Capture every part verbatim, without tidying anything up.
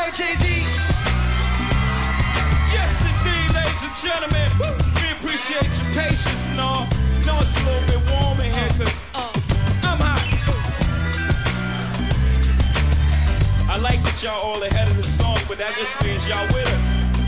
go, Jay-Z. Yes, indeed, ladies and gentlemen. We appreciate your patience and all. Know it's a little bit warm in here, cause I'm hot. I like that y'all all ahead of the song, but that just means y'all with us.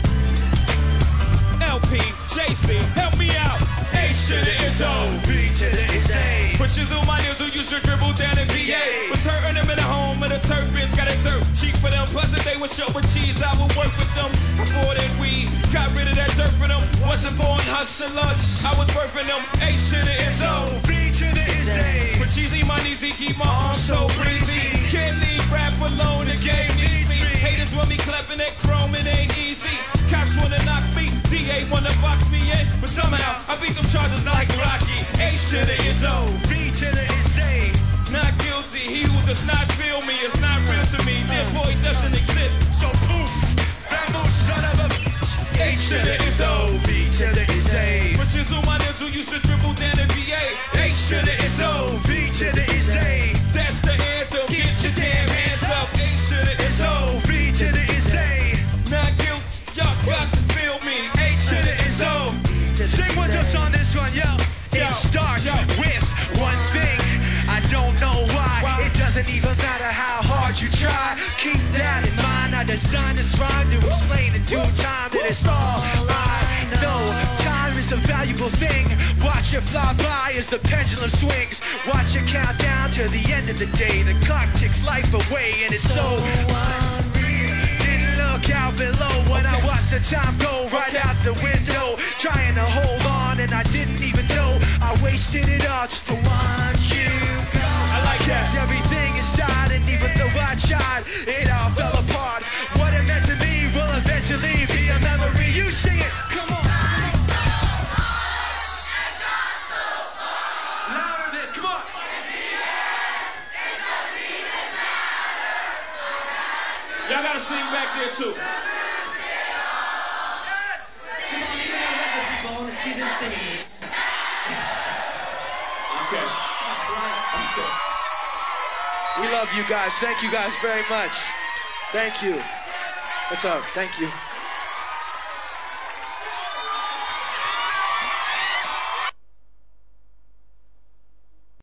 L P, J C, help me out. A to the is O, B to the is A. Pushes on my nails who used to dribble down in V A. Was hurting them in the home of the turbans, got it dirt cheap for them. Plus if they would show with cheese, I would work with them. Before that weed, got rid of that dirt for them. Wasn't born hustlers, I was birthing them. A to the is O, B to the is A. but cheesy money's he keep my arms so breezy. Can't leave rap alone, the game needs me. Haters want me clapping that chrome, it ain't easy. Cops wanna knock me, D A wanna box me in, but somehow I beat them charges like Rocky. A to the is O, B to the is A. not guilty. He who does not feel me is not real to me. Therefore he doesn't exist. So poof, bamboo son of a bitch. A to the is O, B to the is A. Riches on my nails who used to dribble down in V A. A to the is O, B to the is A. that's the anthem. Get your damn hands up. A to the is O, B to the is A. not guilty. Y'all got to feel me. A to the is O. Sing with us on this one, yo. It Yo, starts yo. with one thing. I don't know why. Why? It doesn't even matter how hard you try. Keep that in mind. I designed this rhyme to explain in due time that it's all I know. Time is a valuable thing. Watch it fly by as the pendulum swings. Watch it count down to the end of the day. The clock ticks life away and it's so unreal. Didn't look out below when I watched the time go right out the window. Trying to hold on and I didn't even know I wasted it all just to watch you go. I like Kept that. everything inside and even though I tried, it all fell apart. What it meant to me will eventually be a memory. You sing it, come on. Louder this, come on. Y'all gotta sing back there too. Okay. Okay. We love you guys. Thank you guys very much. Thank you. What's up? Thank you.